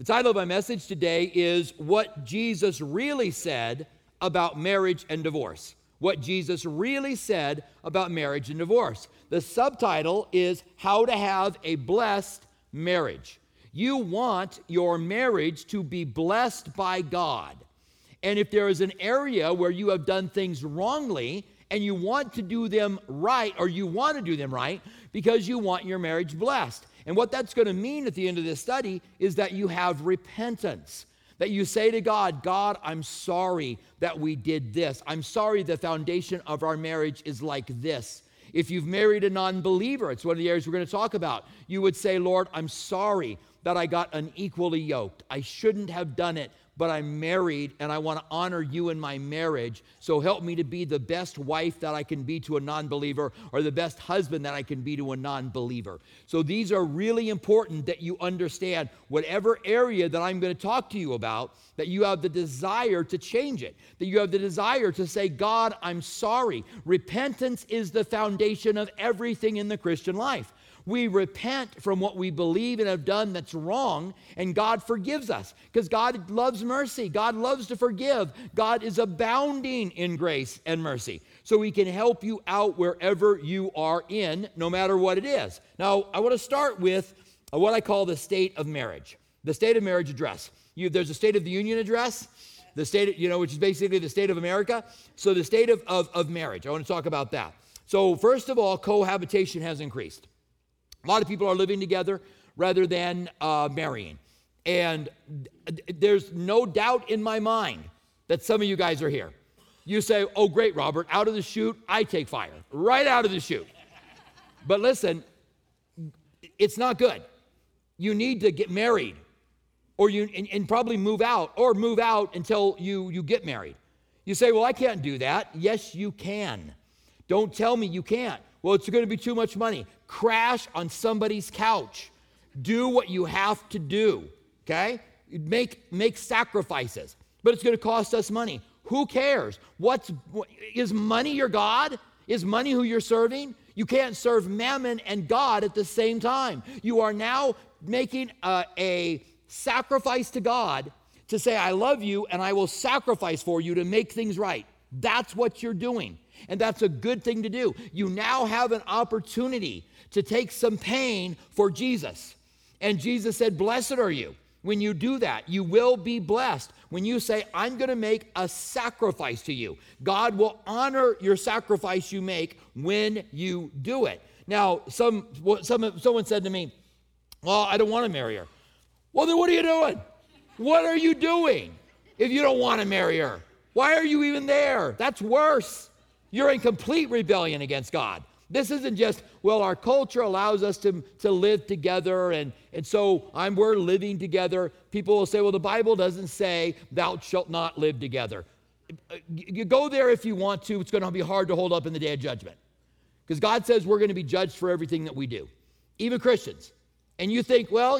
The title of my message today is What Jesus Really Said About Marriage and Divorce. What Jesus really said about marriage and divorce. The subtitle is How to Have a Blessed Marriage. You want your marriage to be blessed by God. And if there is an area where you have done things wrongly and you want to do them right, or you want to do them right because you want your marriage blessed. And what that's going to mean at the end of this study is that you have repentance. That you say to God, God, I'm sorry that we did this. I'm sorry the foundation of our marriage is like this. If you've married a non-believer, it's one of the areas we're going to talk about. You would say, Lord, I'm sorry that I got unequally yoked. I shouldn't have done it, but I'm married and I want to honor you in my marriage. So help me to be the best wife that I can be to a non-believer, or the best husband that I can be to a non-believer. So these are really important that you understand whatever area that I'm going to talk to you about, that you have the desire to change it, that you have the desire to say, God, I'm sorry. Repentance is the foundation of everything in the Christian life. We repent from what we believe and have done that's wrong, and God forgives us because God loves mercy. God loves to forgive. God is abounding in grace and mercy. So He can help you out wherever you are in, no matter what it is. Now, I want to start with what I call the state of marriage, the state of marriage address. There's a State of the Union address, the state, which is basically the state of America. So the state of marriage, I want to talk about that. So first of all, cohabitation has increased. A lot of people are living together rather than marrying. And there's no doubt in my mind that some of you guys are here. You say, oh, great, Robert, out of the chute, I take fire. Right out of the chute. But listen, it's not good. You need to get married, or and probably move out until you get married. You say, well, I can't do that. Yes, you can. Don't tell me you can't. Well, it's going to be too much money. Crash on somebody's couch. Do what you have to do, okay? Make sacrifices, but it's going to cost us money. Who cares? Is money your God? Is money who you're serving? You can't serve mammon and God at the same time. You are now making a sacrifice to God to say, I love you and I will sacrifice for you to make things right. That's what you're doing. And that's a good thing to do. You now have an opportunity to take some pain for Jesus. And Jesus said, blessed are you. When you do that, you will be blessed. When you say, I'm going to make a sacrifice to you, God will honor your sacrifice you make when you do it. Now, someone said to me, well, I don't want to marry her. Well, then what are you doing? What are you doing if you don't want to marry her? Why are you even there? That's worse. You're in complete rebellion against God. This isn't just, well, our culture allows us to live together, and so we're living together. People will say, well, the Bible doesn't say thou shalt not live together. You go there if you want to. It's going to be hard to hold up in the day of judgment, because God says we're going to be judged for everything that we do, even Christians. And you think, well,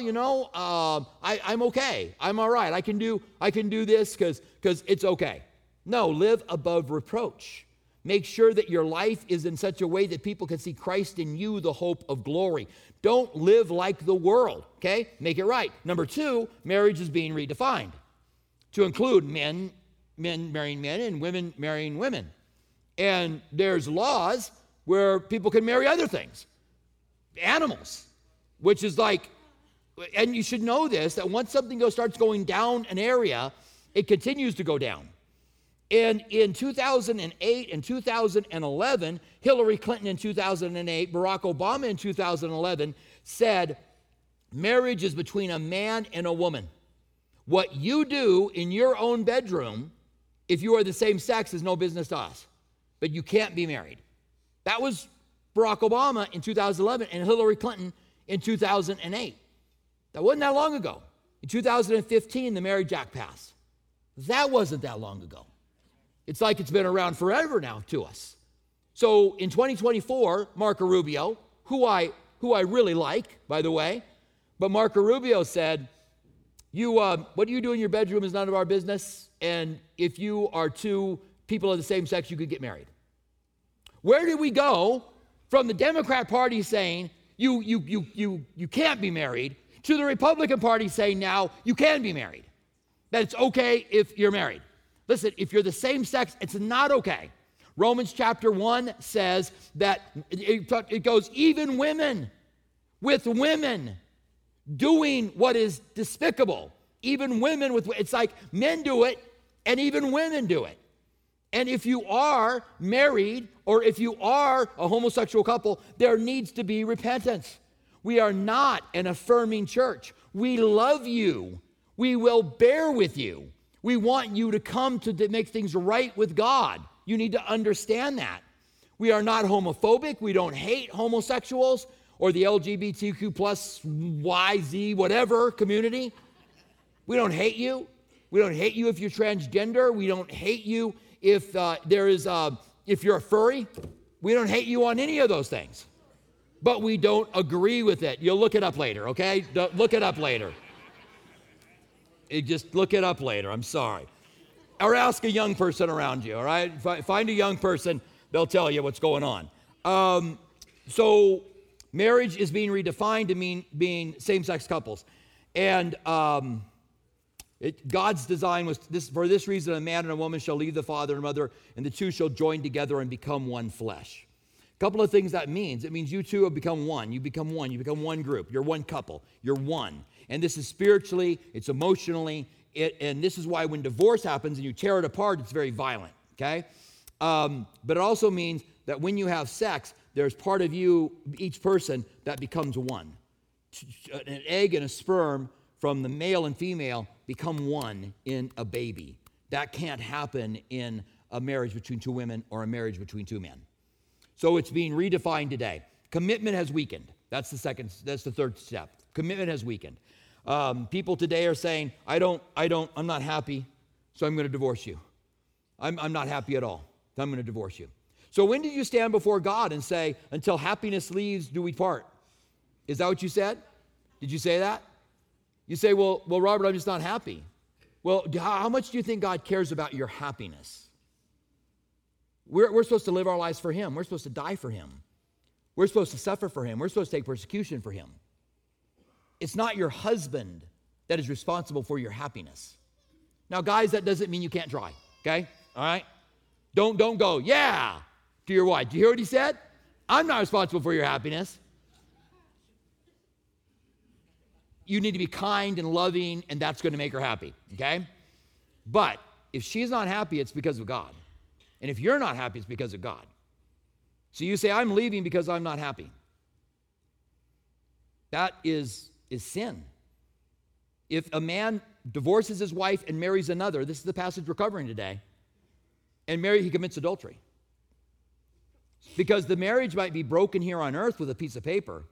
I'm okay. I'm all right. I can do this because it's okay. No, live above reproach. Make sure that your life is in such a way that people can see Christ in you, the hope of glory. Don't live like the world, okay? Make it right. Number 2, marriage is being redefined to include men marrying men and women marrying women. And there's laws where people can marry other things. Animals, which is like, and you should know this, that once something starts going down an area, it continues to go down. And in 2008 and 2011, Hillary Clinton in 2008, Barack Obama in 2011 said, marriage is between a man and a woman. What you do in your own bedroom, if you are the same sex, is no business to us. But you can't be married. That was Barack Obama in 2011 and Hillary Clinton in 2008. That wasn't that long ago. In 2015, the Marriage Act passed. That wasn't that long ago. It's like it's been around forever now to us. So in 2024, Marco Rubio, who I really like, by the way, but Marco Rubio said, what you do in your bedroom is none of our business, and if you are two people of the same sex, you could get married. Where did we go from the Democrat Party saying you can't be married to the Republican Party saying now you can be married, that it's okay if you're married. Listen, if you're the same sex, it's not okay. Romans chapter 1 says that it goes, even women with women doing what is despicable. Even women with, it's like men do it and even women do it. And if you are married or if you are a homosexual couple, there needs to be repentance. We are not an affirming church. We love you. We will bear with you. We want you to come to make things right with God. You need to understand that. We are not homophobic. We don't hate homosexuals or the LGBTQ plus YZ whatever community. We don't hate you. We don't hate you if you're transgender. We don't hate you if if you're a furry. We don't hate you on any of those things. But we don't agree with it. You'll look it up later, okay? Look it up later. Just look it up later. I'm sorry. Or ask a young person around you, all right? Find a young person. They'll tell you what's going on. So marriage is being redefined to mean being same-sex couples. And God's design was this: for this reason, a man and a woman shall leave the father and mother, and the two shall join together and become one flesh. A couple of things that means. It means you two have become one. You become one. You become one group. You're one couple. You're one. And this is spiritually, it's emotionally, and this is why when divorce happens and you tear it apart, it's very violent, okay? But it also means that when you have sex, there's part of you, each person, that becomes one. An egg and a sperm from the male and female become one in a baby. That can't happen in a marriage between two women or a marriage between two men. So it's being redefined today. Commitment has weakened. That's the third step. Commitment has weakened. People today are saying, I'm not happy, so I'm going to divorce you. I'm not happy at all, so I'm going to divorce you. So when did you stand before God and say, until happiness leaves, do we part? Is that what you said? Did you say that? You say, well, Robert, I'm just not happy. Well, how much do you think God cares about your happiness? We're supposed to live our lives for Him. We're supposed to die for Him. We're supposed to suffer for Him. We're supposed to take persecution for Him. It's not your husband that is responsible for your happiness. Now, guys, that doesn't mean you can't try, okay? All right? Don't go, yeah, to your wife. Do you hear what he said? I'm not responsible for your happiness. You need to be kind and loving, and that's going to make her happy, okay? But if she's not happy, it's because of God. And if you're not happy, it's because of God. So you say, I'm leaving because I'm not happy. That is sin. If a man divorces his wife and marries another, this is the passage we're covering today, and he commits adultery. Because the marriage might be broken here on earth with a piece of paper,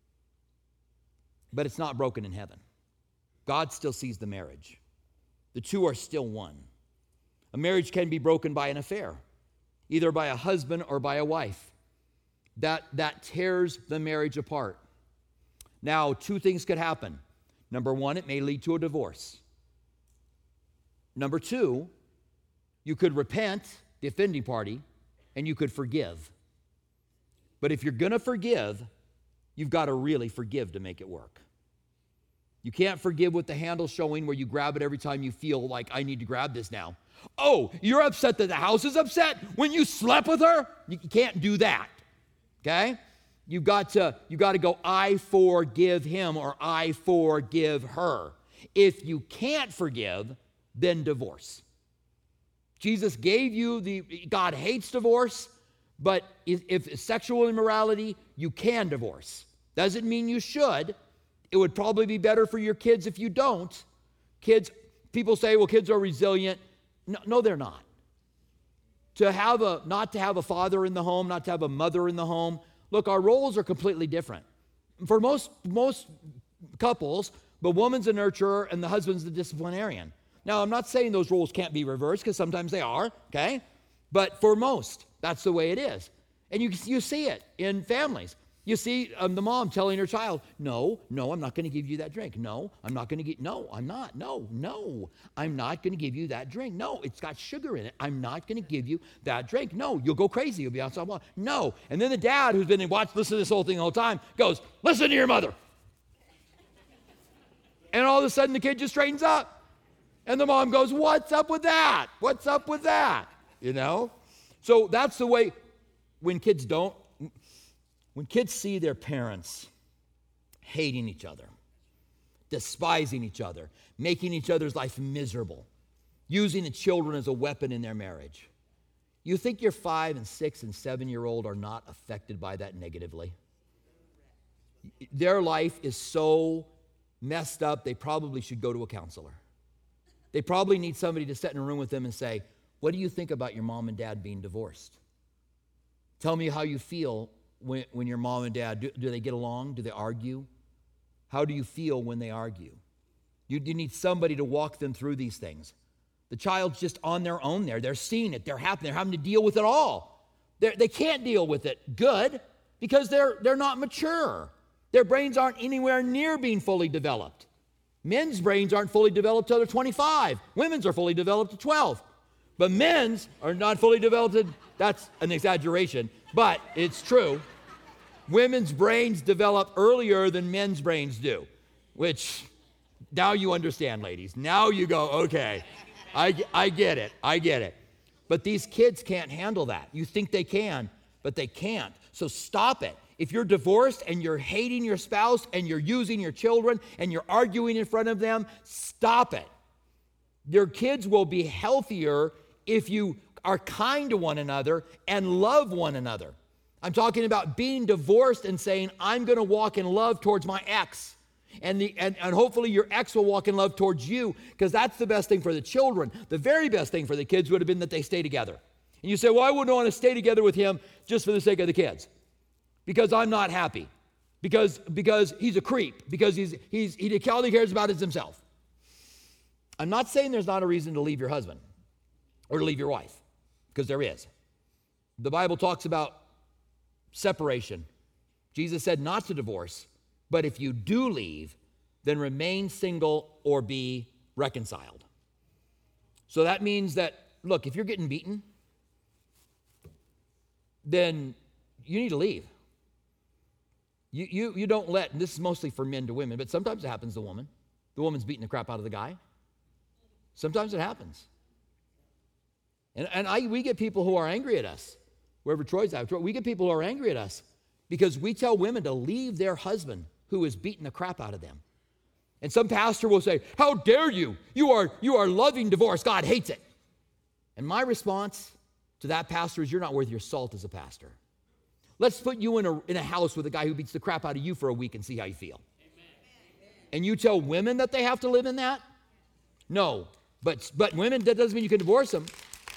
but it's not broken in heaven. God still sees the marriage. The two are still one. A marriage can be broken by an affair, either by a husband or by a wife. That tears the marriage apart. Now, two things could happen. Number one, it may lead to a divorce. Number two, you could repent, the offending party, and you could forgive. But if you're going to forgive, you've got to really forgive to make it work. You can't forgive with the handle showing where you grab it every time you feel like, I need to grab this now. Oh, you're upset that the house is upset when you slept with her? You can't do that, okay? You've got to go, I forgive him or I forgive her. If you can't forgive, then divorce. Jesus gave you God hates divorce, but if sexual immorality, you can divorce. Doesn't mean you should. It would probably be better for your kids if you don't. People say, well, kids are resilient. No, they're not. Not to have a father in the home, not to have a mother in the home. Look, our roles are completely different. For most couples, the woman's a nurturer and the husband's the disciplinarian. Now, I'm not saying those roles can't be reversed, because sometimes they are, okay? But for most, that's the way it is. And you see it in families. You see the mom telling her child, no, I'm not going to give you that drink. No, I'm not going to I'm not going to give you that drink. No, it's got sugar in it. I'm not going to give you that drink. No, you'll go crazy. You'll be outside. No. And then the dad who's been listening to this whole thing the whole time goes, listen to your mother. And all of a sudden the kid just straightens up. And the mom goes, what's up with that? What's up with that? You know? So that's the way when kids see their parents hating each other, despising each other, making each other's life miserable, using the children as a weapon in their marriage. You think your 5 and 6 and 7-year-old are not affected by that negatively? Their life is so messed up, they probably should go to a counselor. They probably need somebody to sit in a room with them and say, what do you think about your mom and dad being divorced? Tell me how you feel when your mom and dad, do they get along? Do they argue? How do you feel when they argue? You need somebody to walk them through these things. The child's just on their own there. They're seeing it. They're having to deal with it all. They can't deal with it good because they're not mature. Their brains aren't anywhere near being fully developed. Men's brains aren't fully developed till they're 25. Women's are fully developed at 12. But men's are not fully developed. That's an exaggeration, but it's true. Women's brains develop earlier than men's brains do, which now you understand, ladies. Now you go, okay, I get it. I get it. But these kids can't handle that. You think they can, but they can't. So stop it. If you're divorced and you're hating your spouse and you're using your children and you're arguing in front of them, stop it. Your kids will be healthier if you are kind to one another and love one another. I'm talking about being divorced and saying, I'm going to walk in love towards my ex. And hopefully your ex will walk in love towards you, because that's the best thing for the children. The very best thing for the kids would have been that they stay together. And you say, well, I wouldn't want to stay together with him just for the sake of the kids, because I'm not happy, because he's a creep, because he all he cares about is himself. I'm not saying there's not a reason to leave your husband or to leave your wife, because there is. The Bible talks about separation. Jesus said not to divorce, but if you do leave, then remain single or be reconciled. So that means that, look, if you're getting beaten, then you need to leave. You don't let, and this is mostly for men to women, but sometimes it happens to the woman. The woman's beating the crap out of the guy. Sometimes it happens. And we get people who are angry at us. Wherever Troy's at, we get people who are angry at us because we tell women to leave their husband who is beating the crap out of them. And some pastor will say, how dare you? You are loving divorce. God hates it. And my response to that pastor is, you're not worth your salt as a pastor. Let's put you in a house with a guy who beats the crap out of you for a week and see how you feel. Amen. And you tell women that they have to live in that? No. But women, that doesn't mean you can divorce them.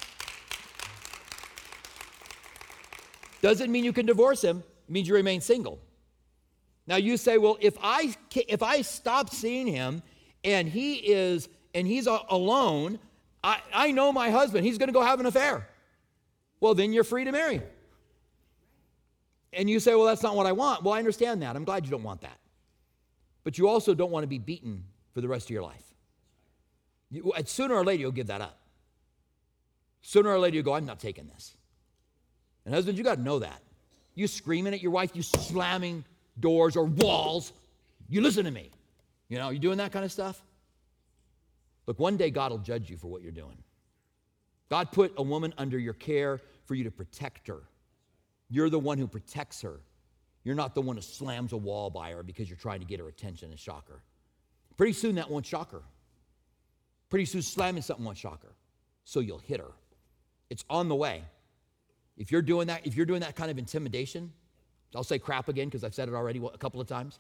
Doesn't mean you can divorce him. It means you remain single. Now you say, well, if I stop seeing him and he's alone, I know my husband, he's going to go have an affair. Well, then you're free to marry. And you say, well, that's not what I want. Well, I understand that. I'm glad you don't want that. But you also don't want to be beaten for the rest of your life. Sooner or later, you'll give that up. Sooner or later, you go, I'm not taking this. And husbands, you got to know that. You screaming at your wife, you slamming doors or walls, you listen to me. You know, you doing that kind of stuff? Look, one day God will judge you for what you're doing. God put a woman under your care for you to protect her. You're the one who protects her. You're not the one who slams a wall by her because you're trying to get her attention and shock her. Pretty soon that won't shock her. Pretty soon slamming something won't shock her. So you'll hit her. It's on the way. If you're doing that kind of intimidation, I'll say crap again because I've said it already a couple of times.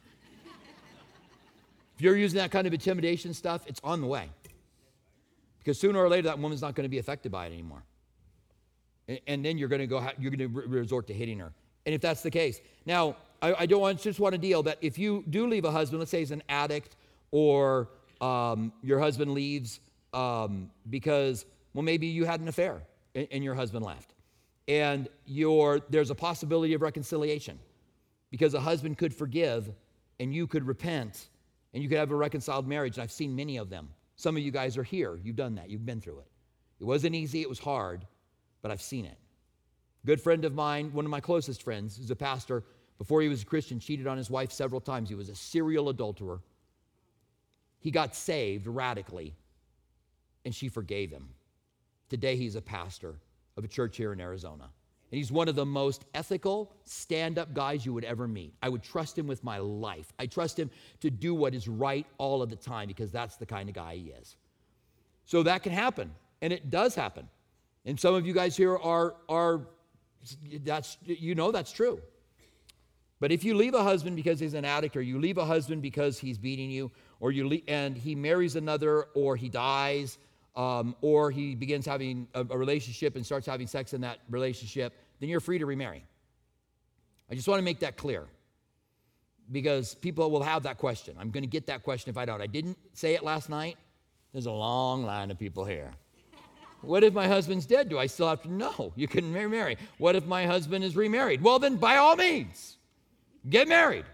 If you're using that kind of intimidation stuff, it's on the way. Because sooner or later, that woman's not going to be affected by it anymore. And then you're going to resort to hitting her. And if that's the case. Now, I just want to deal that if you do leave a husband, let's say he's an addict, or your husband leaves because, well, maybe you had an affair and your husband left. And there's a possibility of reconciliation because a husband could forgive and you could repent and you could have a reconciled marriage. And I've seen many of them. Some of you guys are here. You've done that. You've been through it. It wasn't easy. It was hard, but I've seen it. A good friend of mine, one of my closest friends, who's a pastor, before he was a Christian, cheated on his wife several times. He was a serial adulterer. He got saved radically, and she forgave him. Today, he's a pastor of a church here in Arizona. And he's one of the most ethical, stand-up guys you would ever meet. I would trust him with my life. I trust him to do what is right all of the time because that's the kind of guy he is. So that can happen, and it does happen. And some of you guys here that's true. But if you leave a husband because he's an addict, or you leave a husband because he's beating you, or and he marries another, or he dies, or he begins having a relationship and starts having sex in that relationship, then you're free to remarry. I just want to make that clear because people will have that question. I'm going to get that question if I don't. I didn't say it last night. There's a long line of people here. What if my husband's dead? Do I still have to? No, you can remarry. What if my husband is remarried? Well, then by all means, get married.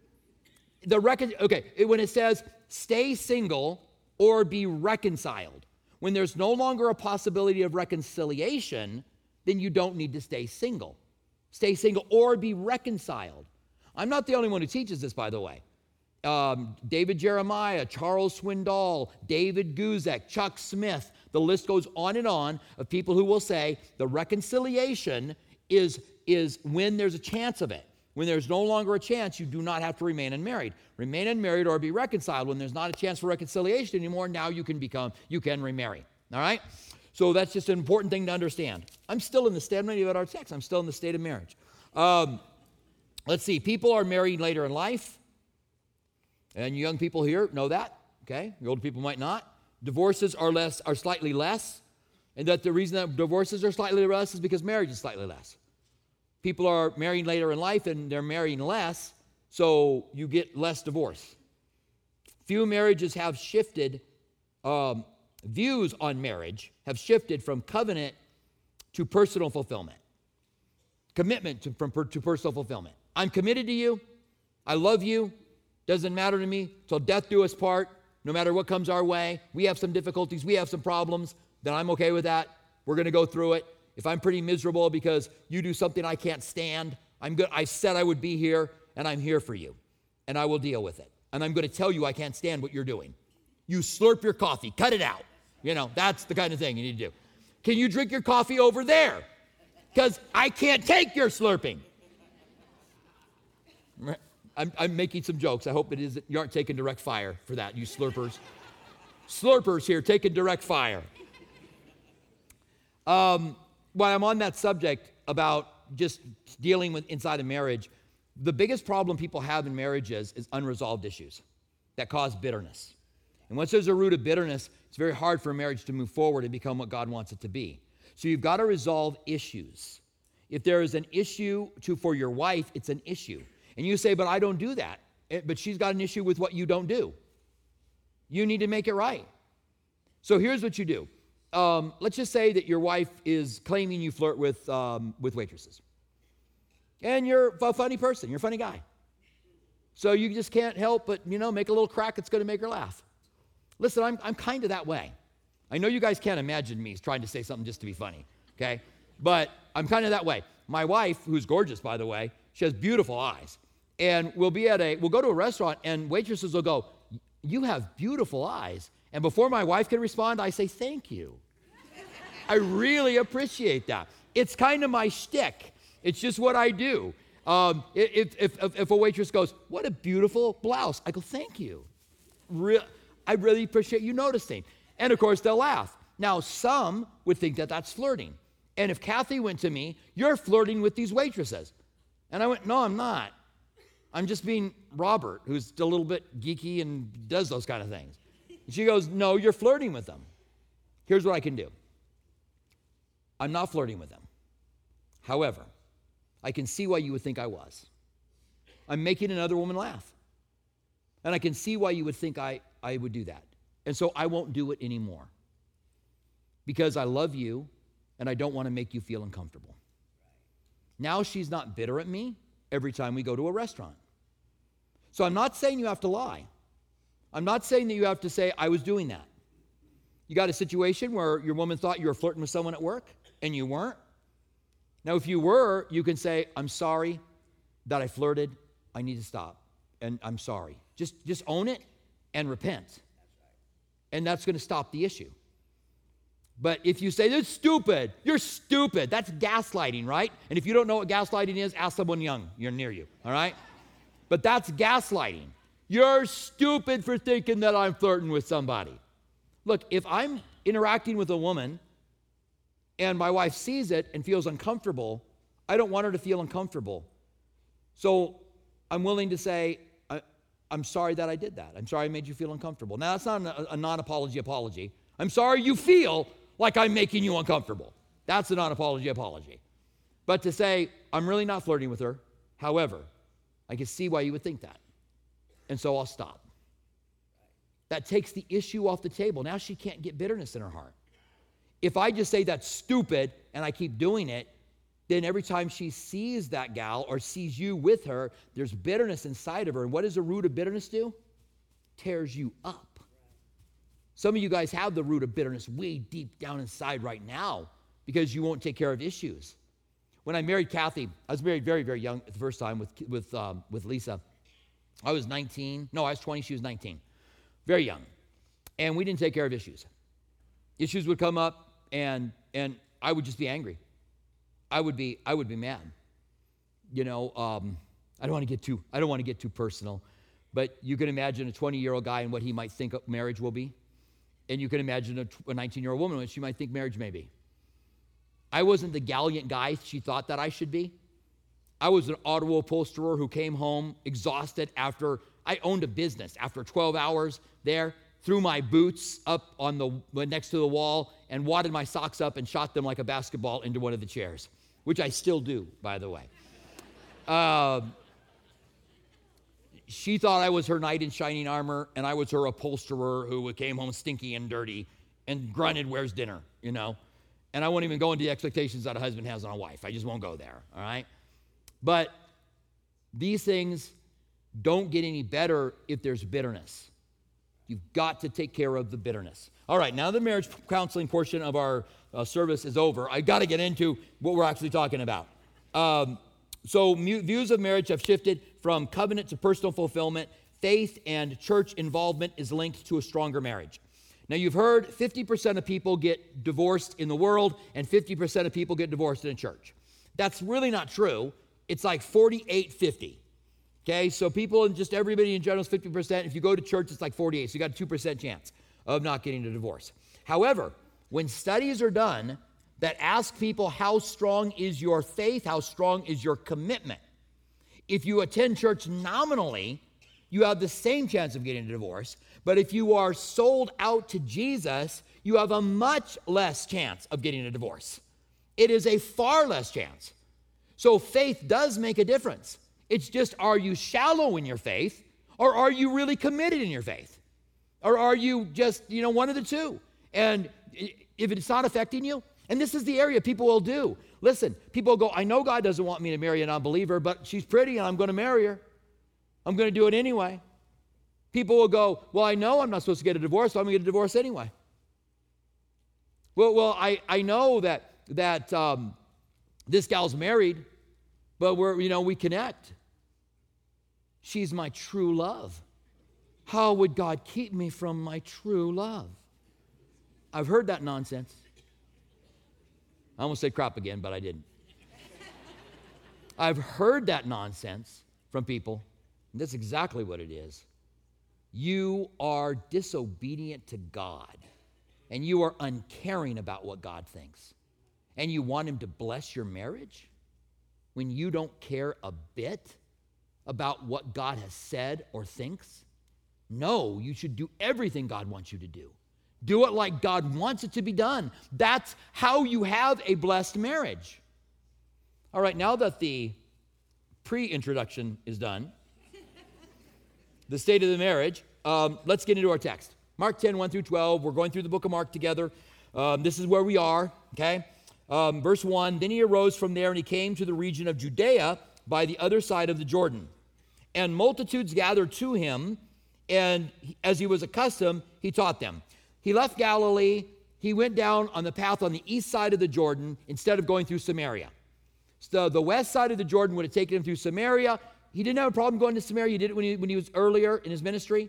When it says stay single or be reconciled, when there's no longer a possibility of reconciliation, then you don't need to stay single. Stay single or be reconciled. I'm not the only one who teaches this, by the way. David Jeremiah, Charles Swindoll, David Guzek, Chuck Smith, the list goes on and on of people who will say the reconciliation is when there's a chance of it. When there's no longer a chance, you do not have to remain unmarried. Remain unmarried or be reconciled. When there's not a chance for reconciliation anymore, now you can remarry. All right? So that's just an important thing to understand. I'm still in the state, I'm not even at our text, I'm still in the state of marriage. Let's see, people are married later in life. And you young people here know that, okay? The older people might not. Divorces are slightly less. And that the reason that divorces are slightly less is because marriage is slightly less. People are married later in life and they're marrying less, so you get less divorce. Few marriages have shifted, views on marriage have shifted from covenant to personal fulfillment. Commitment to personal fulfillment. I'm committed to you. I love you. Doesn't matter to me. Till death do us part. No matter what comes our way. We have some difficulties. We have some problems. Then I'm okay with that. We're going to go through it. If I'm pretty miserable because you do something I can't stand, I'm good. I said I would be here, and I'm here for you. And I will deal with it. And I'm going to tell you I can't stand what you're doing. You slurp your coffee. Cut it out. That's the kind of thing you need to do. Can you drink your coffee over there? Because I can't take your slurping. I'm making some jokes. I hope you aren't taking direct fire for that, you slurpers. Slurpers here taking direct fire. While I'm on that subject about just dealing with inside a marriage, the biggest problem people have in marriages is unresolved issues that cause bitterness. And once there's a root of bitterness, it's very hard for a marriage to move forward and become what God wants it to be. So you've got to resolve issues. If there is an issue for your wife, it's an issue. And you say, but I don't do that. But she's got an issue with what you don't do. You need to make it right. So here's what you do. Let's just say that your wife is claiming you flirt with waitresses. And you're a funny person. You're a funny guy. So you just can't help but, make a little crack that's going to make her laugh. Listen, I'm kind of that way. I know you guys can't imagine me trying to say something just to be funny, okay? But I'm kind of that way. My wife, who's gorgeous, by the way, she has beautiful eyes. And we'll go to a restaurant, and waitresses will go, "You have beautiful eyes." And before my wife can respond, I say, "Thank you." I really appreciate that. It's kind of my shtick. It's just what I do. If a waitress goes, "What a beautiful blouse," I go, "Thank you. I really appreciate you noticing." And of course, they'll laugh. Now, some would think that that's flirting. And if Kathy went to me, "You're flirting with these waitresses." And I went, "No, I'm not. I'm just being Robert, who's a little bit geeky and does those kind of things." And she goes, "No, you're flirting with them." Here's what I can do. I'm not flirting with them. However, I can see why you would think I was. I'm making another woman laugh. And I can see why you would think I would do that. And so I won't do it anymore. Because I love you and I don't want to make you feel uncomfortable. Now she's not bitter at me every time we go to a restaurant. So I'm not saying you have to lie. I'm not saying that you have to say, "I was doing that." You got a situation where your woman thought you were flirting with someone at work and you weren't. Now, if you were, you can say, "I'm sorry that I flirted. I need to stop. And I'm sorry." Just own it and repent. and that's going to stop the issue. But if you say, "That's stupid," you're stupid. That's gaslighting, right? And if you don't know what gaslighting is, ask someone young. You're near you, all right? But that's gaslighting. You're stupid for thinking that I'm flirting with somebody. Look, if I'm interacting with a woman and my wife sees it and feels uncomfortable, I don't want her to feel uncomfortable. So I'm willing to say, I'm sorry that I did that. I'm sorry I made you feel uncomfortable. Now, that's not a non-apology apology. I'm sorry you feel like I'm making you uncomfortable. That's a non-apology apology. But to say, I'm really not flirting with her. However, I can see why you would think that. And so I'll stop. That takes the issue off the table. Now she can't get bitterness in her heart. If I just say that's stupid and I keep doing it, then every time she sees that gal or sees you with her, there's bitterness inside of her. And what does the root of bitterness do? Tears you up. Some of you guys have the root of bitterness way deep down inside right now because you won't take care of issues. When I married Kathy, I was married very, very young the first time with Lisa. I was 19. No, I was 20. She was 19. Very young. And we didn't take care of issues. Issues would come up, and I would just be angry. I would be mad. You know, I don't want to get too personal, but you can imagine a 20-year-old guy and what he might think marriage will be. And you can imagine a 19-year-old woman what she might think marriage may be. I wasn't the gallant guy she thought that I should be. I was an auto upholsterer who came home exhausted after I owned a business. After 12 hours there, threw my boots up on the next to the wall and wadded my socks up and shot them like a basketball into one of the chairs, which I still do, by the way. She thought I was her knight in shining armor, and I was her upholsterer who came home stinky and dirty and grunted, "Where's dinner?" You know? And I won't even go into the expectations that a husband has on a wife. I just won't go there, all right? But these things don't get any better if there's bitterness. You've got to take care of the bitterness. All right, now the marriage counseling portion of our service is over. I got to get into what we're actually talking about. So views of marriage have shifted from covenant to personal fulfillment. Faith and church involvement is linked to a stronger marriage. Now, you've heard 50% of people get divorced in the world and 50% of people get divorced in a church. That's really not true. It's like 48-50. Okay, so people and just everybody in general is 50%. If you go to church, it's like 48. So you got a 2% chance of not getting a divorce. However, when studies are done that ask people how strong is your faith, how strong is your commitment, if you attend church nominally, you have the same chance of getting a divorce. But if you are sold out to Jesus, you have a much less chance of getting a divorce. It is a far less chance. So faith does make a difference. It's just, are you shallow in your faith, or are you really committed in your faith? Or are you just, one of the two? And if it's not affecting you, and this is the area people will do. Listen, people will go, I know God doesn't want me to marry an unbeliever, but she's pretty and I'm going to marry her. I'm going to do it anyway. People will go, well, I know I'm not supposed to get a divorce, so I'm going to get a divorce anyway. Well, I know that this gal's married, but we connect. She's my true love. How would God keep me from my true love? I've heard that nonsense. I almost said crap again, but I didn't. I've heard that nonsense from people, and that's exactly what it is. You are disobedient to God, and you are uncaring about what God thinks, and you want him to bless your marriage when you don't care a bit about what God has said or thinks? No, you should do everything God wants you to do. Do it like God wants it to be done. That's how you have a blessed marriage. All right, now that the pre-introduction is done, the state of the marriage, let's get into our text. Mark 10, 1 through 12. We're going through the book of Mark together. This is where we are, okay? Verse 1, then he arose from there and he came to the region of Judea by the other side of the Jordan. And multitudes gathered to him, and as he was accustomed, he taught them. He left Galilee. He went down on the path on the east side of the Jordan instead of going through Samaria. So the west side of the Jordan would have taken him through Samaria. He didn't have a problem going to Samaria. He did it when he was earlier in his ministry.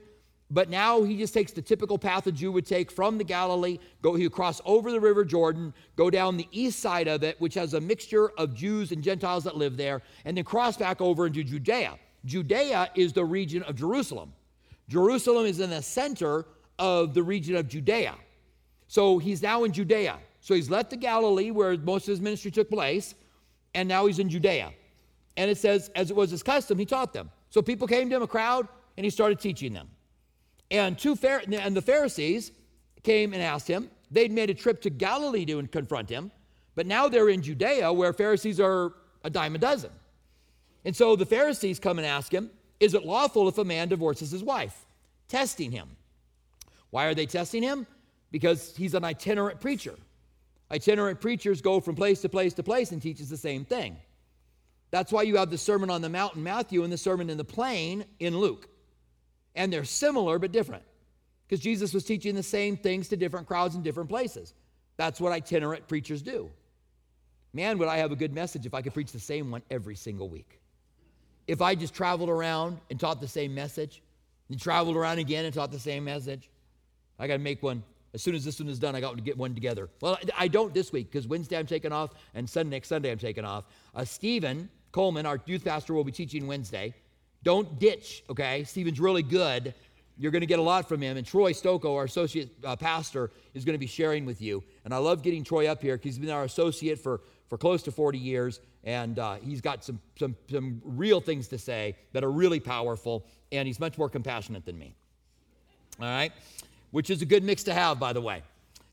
But now he just takes the typical path a Jew would take from the Galilee, he would cross over the River Jordan, go down the east side of it, which has a mixture of Jews and Gentiles that live there, and then cross back over into Judea. Judea is the region of Jerusalem. Jerusalem is in the center of the region of Judea. So he's now in Judea. So he's left the Galilee where most of his ministry took place, and now he's in Judea. And it says, as it was his custom, he taught them. So people came to him, a crowd, and he started teaching them. And the Pharisees came and asked him. They'd made a trip to Galilee to confront him, but now they're in Judea where Pharisees are a dime a dozen. And so the Pharisees come and ask him, is it lawful if a man divorces his wife? Testing him. Why are they testing him? Because he's an itinerant preacher. Itinerant preachers go from place to place to place and teaches the same thing. That's why you have the Sermon on the Mount in Matthew and the Sermon in the Plain in Luke. And they're similar but different because Jesus was teaching the same things to different crowds in different places. That's what itinerant preachers do. Man, would I have a good message if I could preach the same one every single week. If I just traveled around and taught the same message, and traveled around again and taught the same message, I got to make one. As soon as this one is done, I got to get one together. Well, I don't this week because Wednesday I'm taking off and next Sunday I'm taking off. Stephen Coleman, our youth pastor, will be teaching Wednesday. Don't ditch, okay? Stephen's really good. You're going to get a lot from him. And Troy Stocco, our associate pastor, is going to be sharing with you. And I love getting Troy up here because he's been our associate for close to 40 years. And he's got some real things to say that are really powerful. And he's much more compassionate than me. All right? Which is a good mix to have, by the way.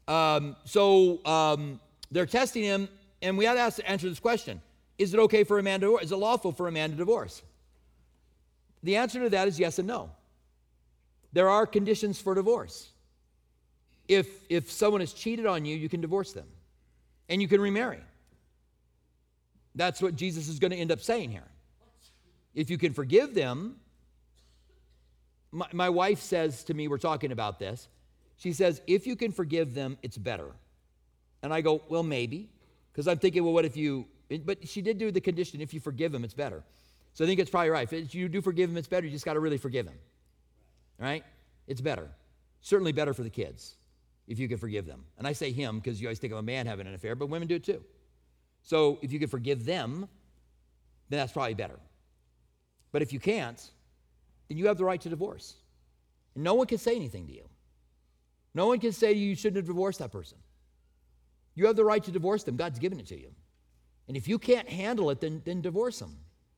They're testing him. And we had to answer this question. Is it okay for a man to divorce? Is it lawful for a man to divorce? The answer to that is yes and no. There are conditions for divorce. If someone has cheated on you, you can divorce them. And you can remarry. That's what Jesus is going to end up saying here. If you can forgive them, my wife says to me, we're talking about this, she says, if you can forgive them, it's better. And I go, well, maybe. Because I'm thinking, well, what if you, but she did do the condition, if you forgive them, it's better. So I think it's probably right. If you do forgive him, it's better. You just got to really forgive him. All right? It's better. Certainly better for the kids if you can forgive them. And I say him because you always think of a man having an affair, but women do it too. So if you can forgive them, then that's probably better. But if you can't, then you have the right to divorce. And no one can say anything to you. No one can say you shouldn't have divorced that person. You have the right to divorce them. God's given it to you. And if you can't handle it, then divorce them.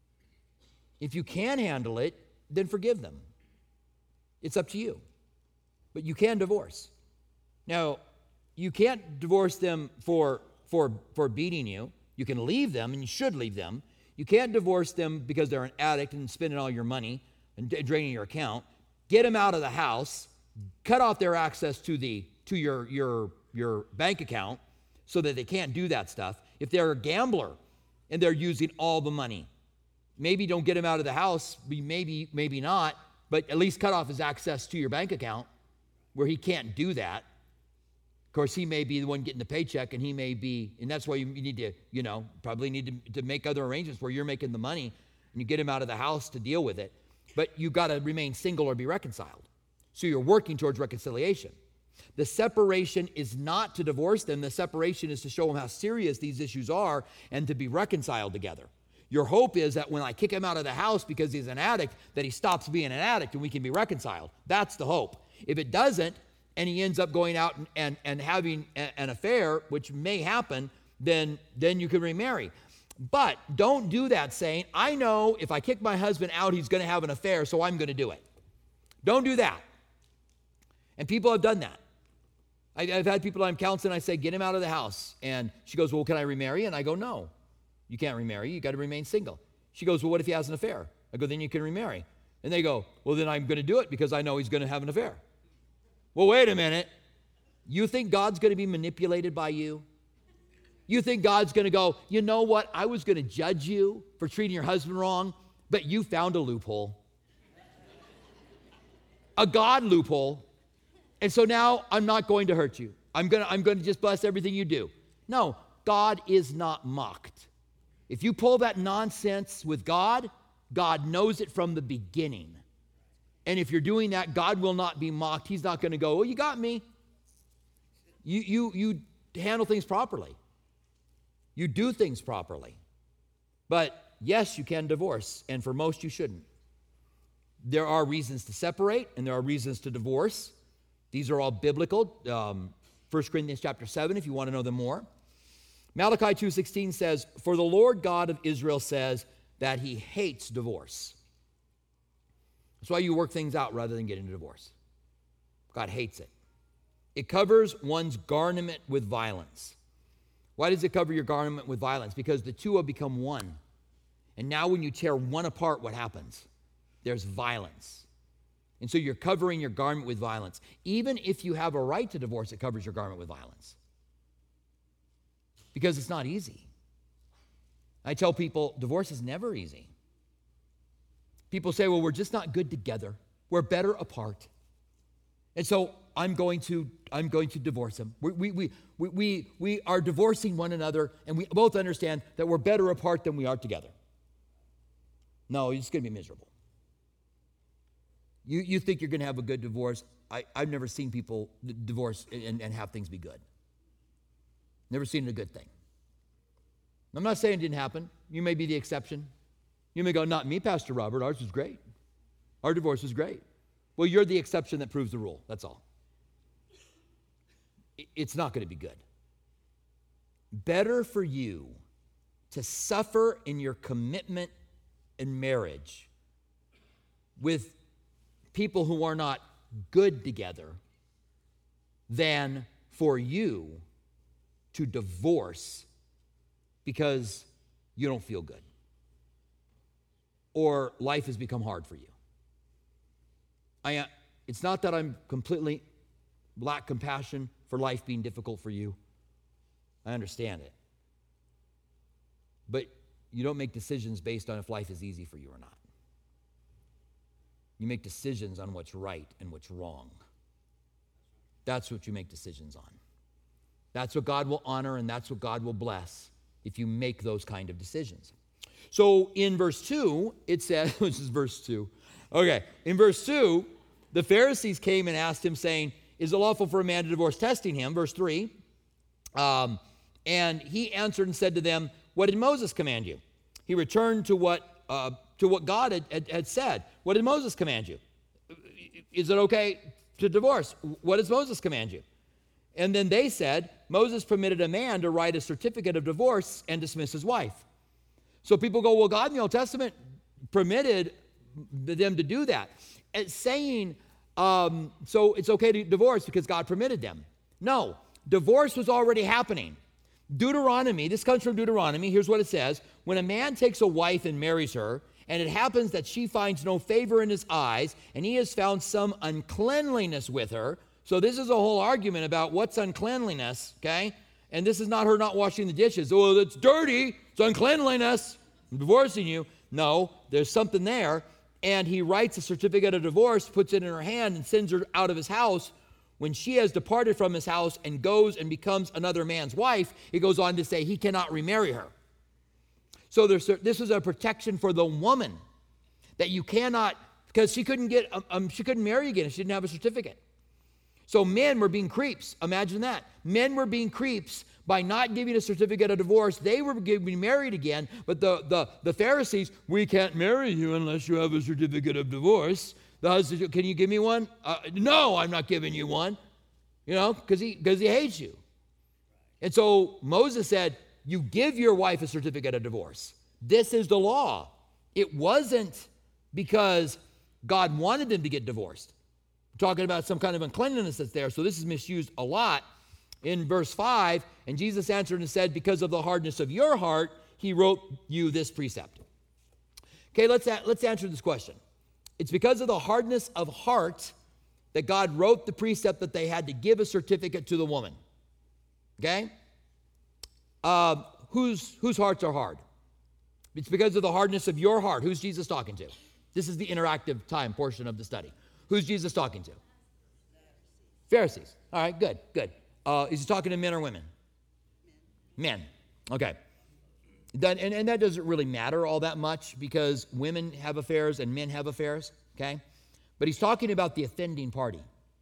If you can handle it, then forgive them. It's up to you. But you can divorce. Now, you can't divorce them for beating you. You can leave them, and you should leave them. You can't divorce them because they're an addict and spending all your money and draining your account. Get them out of the house. Cut off their access to your bank account so that they can't do that stuff. If they're a gambler and they're using all the money, maybe don't get him out of the house, maybe not, but at least cut off his access to your bank account where he can't do that. Of course, he may be the one getting the paycheck, and he may be, and that's why you need to, probably need to make other arrangements where you're making the money and you get him out of the house to deal with it. But you've got to remain single or be reconciled. So you're working towards reconciliation. The separation is not to divorce them. The separation is to show them how serious these issues are and to be reconciled together. Your hope is that when I kick him out of the house because he's an addict, that he stops being an addict and we can be reconciled. That's the hope. If it doesn't, and he ends up going out and having an affair, which may happen, then you can remarry. But don't do that saying, I know if I kick my husband out, he's going to have an affair, so I'm going to do it. Don't do that. And people have done that. I've had people I'm counseling, I say, get him out of the house. And she goes, well, can I remarry? And I go, no, you can't remarry. You got to remain single. She goes, well, what if he has an affair? I go, then you can remarry. And they go, well, then I'm going to do it because I know he's going to have an affair. Well, wait a minute. You think God's going to be manipulated by you? You think God's going to go, you know what? I was going to judge you for treating your husband wrong, but you found a loophole. A God loophole. And so now I'm not going to hurt you. I'm going to just bless everything you do. No, God is not mocked. If you pull that nonsense with God, God knows it from the beginning. And if you're doing that, God will not be mocked. He's not going to go, oh, you got me. You handle things properly. You do things properly. But yes, you can divorce, and for most you shouldn't. There are reasons to separate, and there are reasons to divorce. These are all biblical. 1 Corinthians chapter 7, if you want to know them more. Malachi 2:16 says, for the Lord God of Israel says that he hates divorce. That's why you work things out rather than getting a divorce. God hates it. It covers one's garment with violence. Why does it cover your garment with violence? Because the two have become one. And now when you tear one apart, what happens? There's violence. And so you're covering your garment with violence. Even if you have a right to divorce, it covers your garment with violence. Because it's not easy. I tell people, divorce is never easy. People say, well, we're just not good together. We're better apart. And so I'm going to divorce him. We are divorcing one another, and we both understand that we're better apart than we are together. No, you're just going to be miserable. You think you're going to have a good divorce. I've never seen people divorce and have things be good. Never seen a good thing. I'm not saying it didn't happen. You may be the exception. You may go, not me, Pastor Robert. Ours was great. Our divorce was great. Well, you're the exception that proves the rule. That's all. It's not going to be good. Better for you to suffer in your commitment in marriage with people who are not good together than for you to divorce because you don't feel good or life has become hard for you. It's not that I'm completely lack compassion for life being difficult for you. I understand it. But you don't make decisions based on if life is easy for you or not. You make decisions on what's right and what's wrong. That's what you make decisions on. That's what God will honor and that's what God will bless if you make those kind of decisions. So in verse 2, it says, which is verse 2. Okay, in verse 2, the Pharisees came and asked him, saying, is it lawful for a man to divorce? Testing him, verse 3. And he answered and said to them, what did Moses command you? He returned to what God had said. What did Moses command you? Is it okay to divorce? What does Moses command you? And then they said, Moses permitted a man to write a certificate of divorce and dismiss his wife. So people go, well, God in the Old Testament permitted them to do that. It's saying, so it's okay to divorce because God permitted them. No, divorce was already happening. Deuteronomy, this comes from Deuteronomy. Here's what it says. When a man takes a wife and marries her, and it happens that she finds no favor in his eyes, and he has found some uncleanliness with her. So this is a whole argument about what's uncleanliness, okay? And this is not her not washing the dishes. Oh, that's dirty. It's uncleanliness. I'm divorcing you. No, there's something there. And he writes a certificate of divorce, puts it in her hand, and sends her out of his house. When she has departed from his house and goes and becomes another man's wife, he goes on to say he cannot remarry her. So this is a protection for the woman that you cannot, because she couldn't marry again if she didn't have a certificate. So men were being creeps. Imagine that. Men were being creeps by not giving a certificate of divorce. They were getting married again, but the Pharisees, we can't marry you unless you have a certificate of divorce. The husband, can you give me one? No, I'm not giving you one. You know, because he hates you. And so Moses said, you give your wife a certificate of divorce. This is the law. It wasn't because God wanted them to get divorced. We're talking about some kind of uncleanliness that's there. So this is misused a lot. In verse 5, and Jesus answered and said, because of the hardness of your heart, he wrote you this precept. Okay, let's answer this question. It's because of the hardness of heart that God wrote the precept that they had to give a certificate to the woman. Okay? Whose hearts are hard? It's because of the hardness of your heart. Who's Jesus talking to? This is the interactive time portion of the study. Who's Jesus talking to? Pharisees. All right, good. Is he talking to men or women? Men. Okay. And that doesn't really matter all that much because women have affairs and men have affairs, okay? But he's talking about the offending party.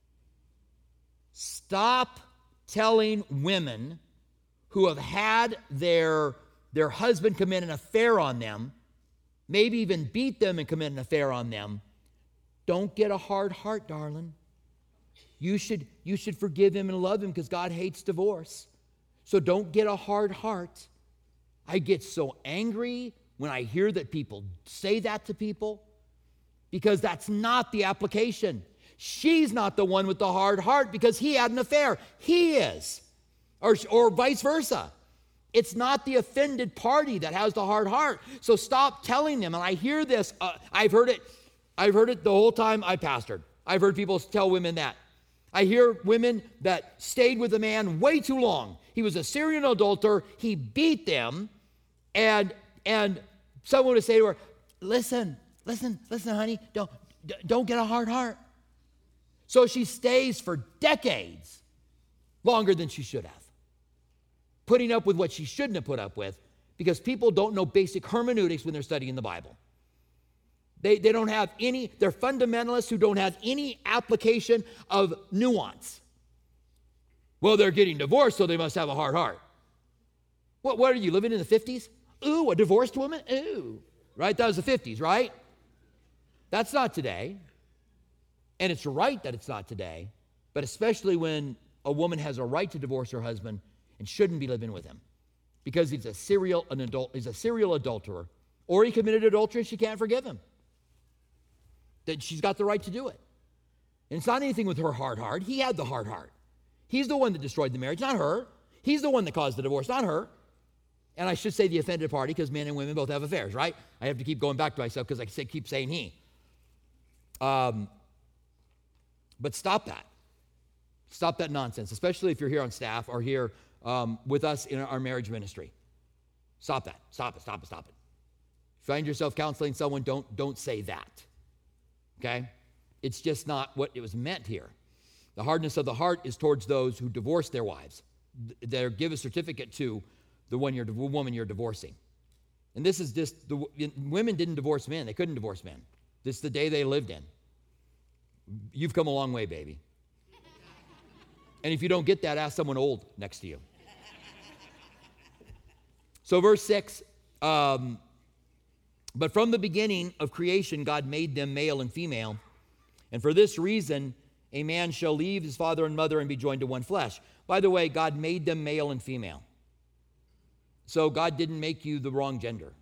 Stop telling women who have had their husband commit an affair on them, maybe even beat them and commit an affair on them. Don't get a hard heart, darling. You should forgive him and love him because God hates divorce. So don't get a hard heart. I get so angry when I hear that people say that to people because that's not the application. She's not the one with the hard heart because he had an affair. He is. Or vice versa. It's not the offended party that has the hard heart. So stop telling them. And I hear this. I've heard it the whole time I pastored. I've heard people tell women that. I hear women that stayed with a man way too long. He was a serial adulterer. He beat them. And someone would say to her, listen, honey, don't get a hard heart. So she stays for decades, longer than she should have, putting up with what she shouldn't have put up with because people don't know basic hermeneutics when they're studying the Bible. They don't have any, they're fundamentalists who don't have any application of nuance. Well, they're getting divorced, so they must have a hard heart. What are you, living in the 50s? Ooh, a divorced woman? Ooh. Right? That was the 50s, right? That's not today. And it's right that it's not today, but especially when a woman has a right to divorce her husband and shouldn't be living with him because he's a serial adulterer, or he committed adultery and she can't forgive him. That she's got the right to do it. And it's not anything with her hard heart. He had the hard heart. He's the one that destroyed the marriage, not her. He's the one that caused the divorce, not her. And I should say the offended party because men and women both have affairs, right? I have to keep going back to myself because I keep saying he. But stop that. Stop that nonsense, especially if you're here on staff or here with us in our marriage ministry. Stop that. Stop it. If you find yourself counseling someone, don't say that. Okay? It's just not what it was meant here. The hardness of the heart is towards those who divorce their wives. They give a certificate to the woman you're divorcing. And this is just, women didn't divorce men. They couldn't divorce men. This is the day they lived in. You've come a long way, baby. And if you don't get that, ask someone old next to you. So verse 6, but from the beginning of creation, God made them male and female. And for this reason, a man shall leave his father and mother and be joined to one flesh. By the way, God made them male and female. So God didn't make you the wrong gender.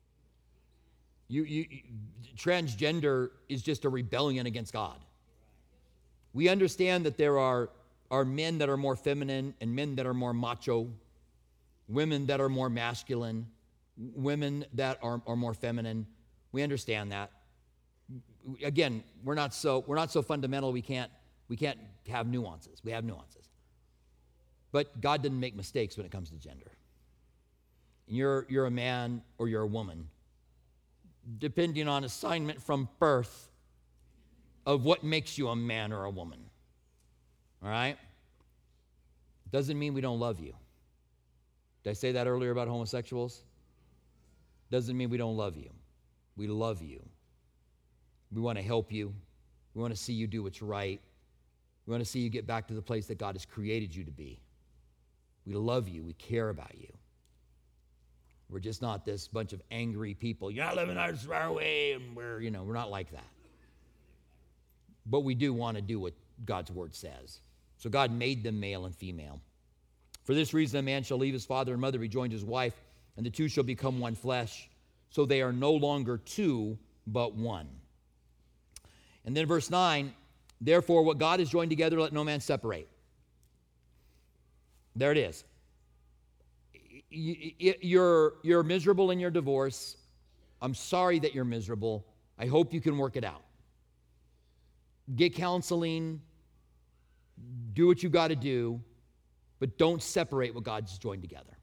Transgender is just a rebellion against God. We understand that there are men that are more feminine and men that are more macho, women that are more masculine, women that are more feminine. We understand that. Again, we're not so fundamental we can't have nuances. We have nuances. But God didn't make mistakes when it comes to gender. You're a man or you're a woman, depending on assignment from birth of what makes you a man or a woman. All right? Doesn't mean we don't love you. Did I say that earlier about homosexuals? Doesn't mean we don't love you. We love you. We want to help you. We want to see you do what's right. We want to see you get back to the place that God has created you to be. We love you. We care about you. We're just not this bunch of angry people. You're not living our way, and we're not like that. But we do want to do what God's word says. So God made them male and female. For this reason, a man shall leave his father and mother, be joined to his wife, and the two shall become one flesh. So they are no longer two, but one. And then verse 9, therefore what God has joined together, let no man separate. There it is. You're miserable in your divorce. I'm sorry that you're miserable. I hope you can work it out. Get counseling. Do what you got to do. But don't separate what God's joined together.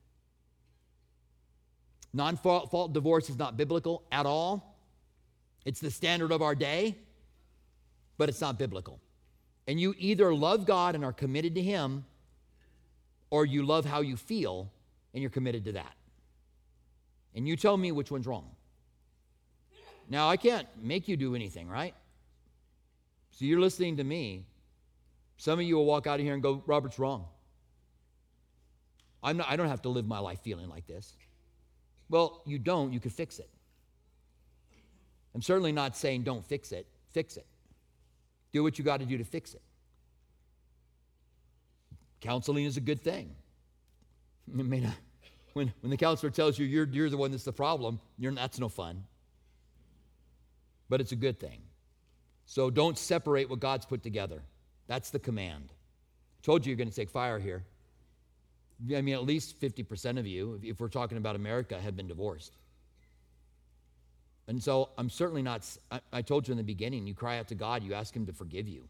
Non-fault divorce is not biblical at all. It's the standard of our day, but it's not biblical. And you either love God and are committed to Him, or you love how you feel and you're committed to that. And you tell me which one's wrong. Now, I can't make you do anything, right? So you're listening to me. Some of you will walk out of here and go, Robert's wrong. I don't have to live my life feeling like this. Well, you don't. You can fix it. I'm certainly not saying don't fix it. Fix it. Do what you got to do to fix it. Counseling is a good thing. It may not, when the counselor tells you you're the one that's the problem, that's no fun. But it's a good thing. So don't separate what God's put together. That's the command. I told you you're going to take fire here. I mean, at least 50% of you, if we're talking about America, have been divorced. And so I'm certainly not, I told you in the beginning, you cry out to God, you ask him to forgive you.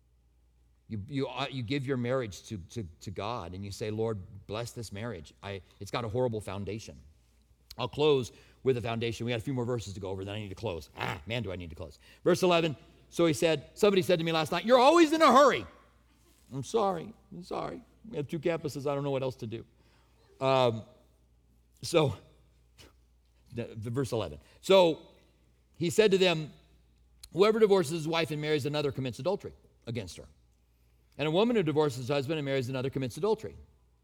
You give your marriage to God, and you say, Lord, bless this marriage. It's got a horrible foundation. I'll close with a foundation. We got a few more verses to go over, then I need to close. Man, do I need to close. Verse 11, so somebody said to me last night, you're always in a hurry. I'm sorry. We have 2 campuses. I don't know what else to do. Verse 11. So he said to them, whoever divorces his wife and marries another commits adultery against her. And a woman who divorces her husband and marries another commits adultery.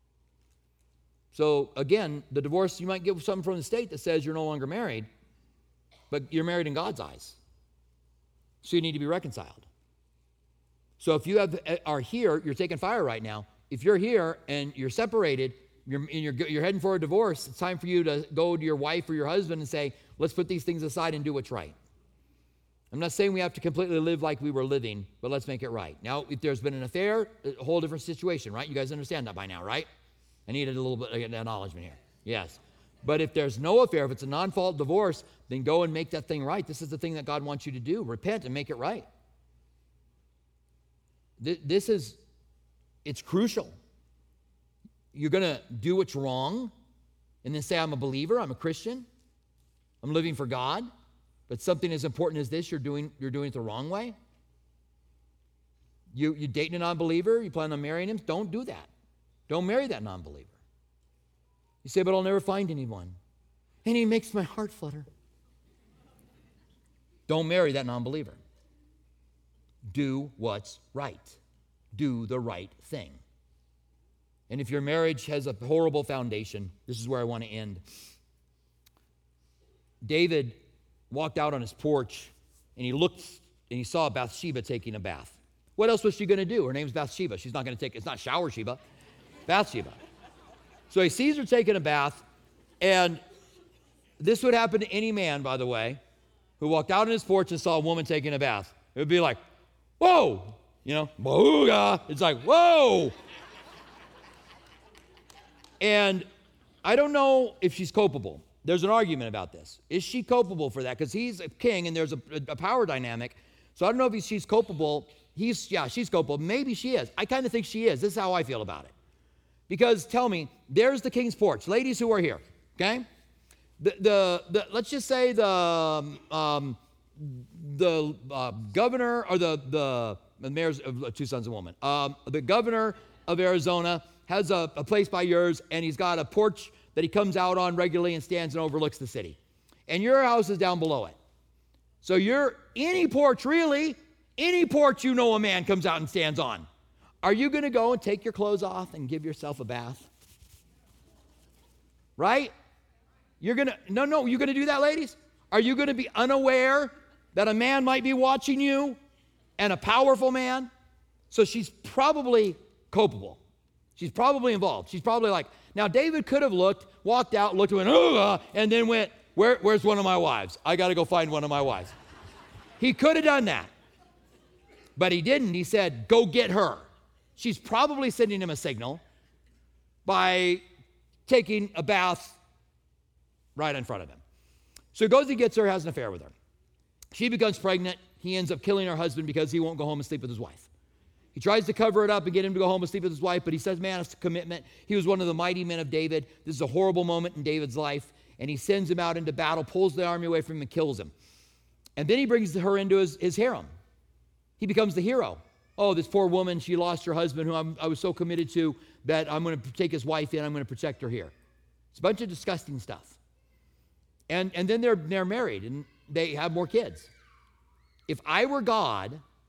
So again, the divorce, you might get something from the state that says you're no longer married, but you're married in God's eyes. So you need to be reconciled. So if you are here, you're taking fire right now. If you're here and you're separated, you're heading for a divorce, it's time for you to go to your wife or your husband and say, let's put these things aside and do what's right. I'm not saying we have to completely live like we were living, but let's make it right. Now, if there's been an affair, a whole different situation, right? You guys understand that by now, right? I needed a little bit of acknowledgement here. Yes. But if there's no affair, if it's a non-fault divorce, then go and make that thing right. This is the thing that God wants you to do. Repent and make it right. It's crucial. You're going to do what's wrong and then say, I'm a believer, I'm a Christian, I'm living for God, but something as important as this, you're doing it the wrong way. You dating a non-believer, you plan on marrying him, don't do that. Don't marry that non-believer. You say, but I'll never find anyone. And he makes my heart flutter. Don't marry that non-believer. Do what's right. Do the right thing. And if your marriage has a horrible foundation, this is where I want to end. David walked out on his porch, and he looked, and he saw Bathsheba taking a bath. What else was she going to do? Her name's Bathsheba. She's not going to it's not shower Sheba, Bathsheba. So he sees her taking a bath, and this would happen to any man, by the way, who walked out on his porch and saw a woman taking a bath. It would be like, whoa, booga. It's like, whoa. And I don't know if she's culpable. There's an argument about this. Is she culpable for that? Because he's a king and there's a power dynamic. So I don't know if she's culpable. She's culpable. Maybe she is. I kind of think she is. This is how I feel about it. Because tell me, there's the king's porch. Ladies who are here, okay? Let's just say the governor or the mayor's of 2 sons of a woman. The governor of Arizona has a place by yours, and he's got a porch that he comes out on regularly and stands and overlooks the city. And your house is down below it. So any porch a man comes out and stands on. Are you going to go and take your clothes off and give yourself a bath? Right? You're going to do that, ladies? Are you going to be unaware that a man might be watching you, and a powerful man? So she's probably culpable. She's probably involved. She's probably like, now David could have walked out, looked, and went, and then went, where's one of my wives? I got to go find one of my wives. He could have done that. But he didn't. He said, go get her. She's probably sending him a signal by taking a bath right in front of him. So he goes and gets her, has an affair with her. She becomes pregnant. He ends up killing her husband because he won't go home and sleep with his wife. He tries to cover it up and get him to go home and sleep with his wife, but he says, man, it's a commitment. He was one of the mighty men of David. This is a horrible moment in David's life, and he sends him out into battle, pulls the army away from him, and kills him. And then he brings her into his harem. He becomes the hero. Oh, this poor woman, she lost her husband, who I was so committed to that I'm going to take his wife in, I'm going to protect her here. It's a bunch of disgusting stuff. And then they're married, and they have more kids. If I were God,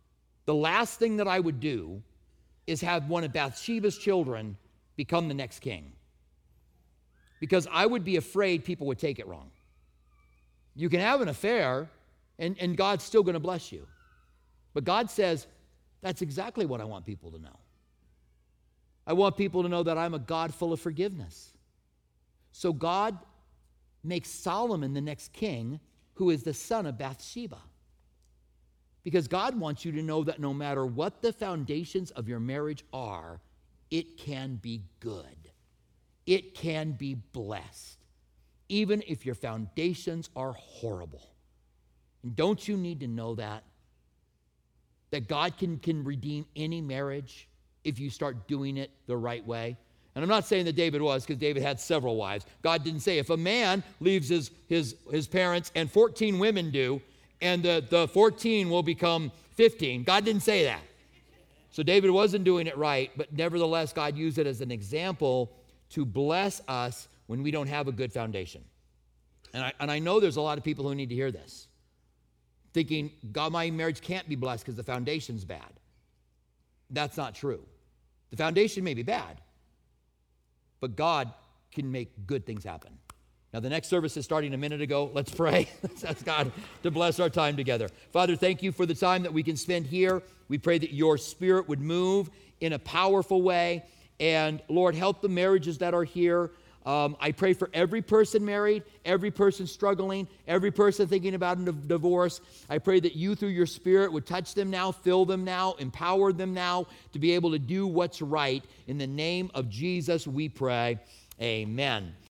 the last thing that I would do is have one of Bathsheba's children become the next king. Because I would be afraid people would take it wrong. You can have an affair, and God's still going to bless you. But God says, that's exactly what I want people to know. I want people to know that I'm a God full of forgiveness. So God makes Solomon the next king, who is the son of Bathsheba. Because God wants you to know that no matter what the foundations of your marriage are, it can be good. It can be blessed, even if your foundations are horrible. And don't you need to know that? That God can redeem any marriage if you start doing it the right way. And I'm not saying that David was, because David had several wives. God didn't say if a man leaves his parents and 14 women do, and the 14 will become 15. God didn't say that. So David wasn't doing it right, but nevertheless, God used it as an example to bless us when we don't have a good foundation. And I know there's a lot of people who need to hear this, thinking, God, my marriage can't be blessed because the foundation's bad. That's not true. The foundation may be bad, but God can make good things happen. Now, the next service is starting a minute ago. Let's pray. Let's ask God to bless our time together. Father, thank you for the time that we can spend here. We pray that your Spirit would move in a powerful way. And, Lord, help the marriages that are here. I pray for every person married, every person struggling, every person thinking about a divorce. I pray that you, through your Spirit, would touch them now, fill them now, empower them now to be able to do what's right. In the name of Jesus, we pray. Amen.